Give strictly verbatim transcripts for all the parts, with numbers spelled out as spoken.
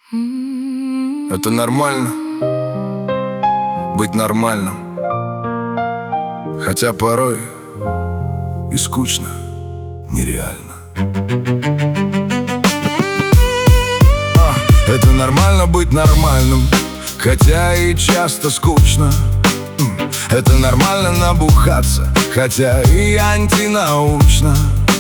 Это нормально быть нормальным, хотя порой и скучно, нереально. а, Это нормально быть нормальным, хотя и часто скучно. Это нормально набухаться, хотя и антинаучно.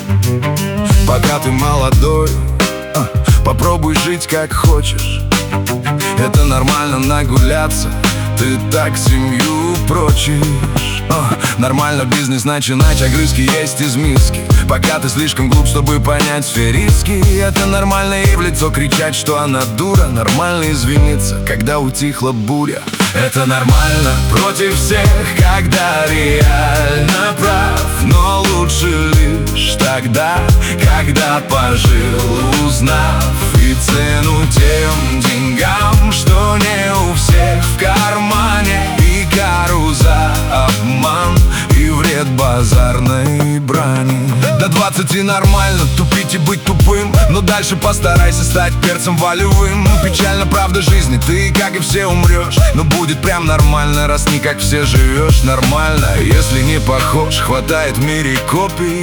Пока ты молодой, а, попробуй жить как хочешь. Это нормально нагуляться, ты так семью прочишь. а, Нормально бизнес начинать, огрызки есть из миски, пока ты слишком глуп, чтобы понять все риски. Это нормально и в лицо кричать, что она дура. Нормально извиниться, когда утихла буря. Это нормально против всех, когда реально прав, но лучше лишь тогда, когда пожил, узнав и цену тем деньгам, что не у всех в кармане. И кару за обман, и вред базарной брани. До двадцати нормально тупить и быть тупым, но дальше постарайся стать перцем волевым. Печально правда жизни, ты, как и все, умрешь, но будет прям нормально, раз не как все живешь. Нормально, если не похож, хватает в мире копий.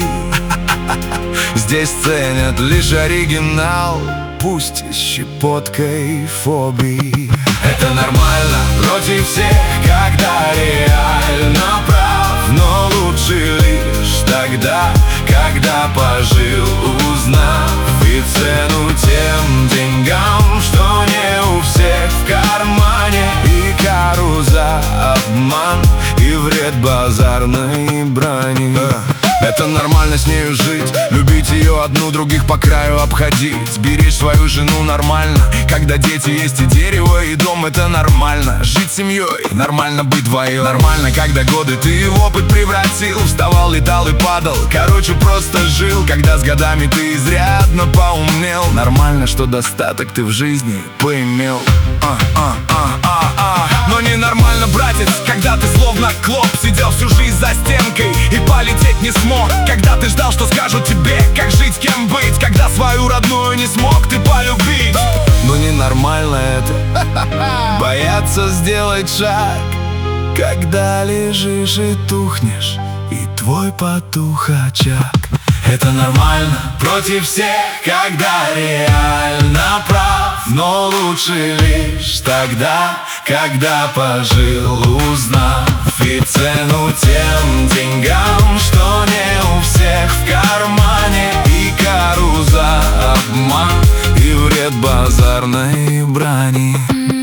Здесь ценят лишь оригинал, пусть и с щепоткой фобий. Это нормально против всех, когда реально прав, но лучше лишь тогда, когда пожил, узнав и цену тем деньгам, что не у всех в кармане. И кару за обман, и вред базарной брани. Это нормально с нею жить, любить ее одну, других по краю обходить. Беречь свою жену нормально, когда дети есть и дерево, и дом. Это нормально жить семьей, нормально быть вдвоем. Нормально, когда годы ты в опыт превратил, вставал, летал и падал, короче, просто жил. Когда с годами ты изрядно поумнел, нормально, что достаток ты в жизни поимел. а, а, а, а, а. Но ненормально, братец, когда ты словно клоп сидел всю жизнь за стенкой и полететь не смог. Когда ты ждал, что скажут тебе, как жить, кем быть, когда свою родную не смог ты полюбить. Но ненормально это бояться сделать шаг, когда лежишь и тухнешь, и твой потух очаг. Это нормально против всех, когда реально прав, но лучше лишь тогда, когда пожил, узнав и цену тем деньгам, что не у всех в кармане. И кару за обман, и вред базарной брани.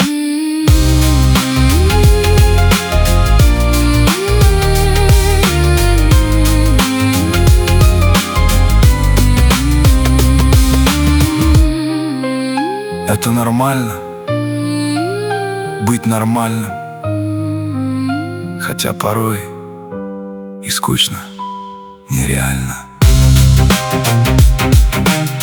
Это нормально быть нормальным, хотя порой и скучно, нереально.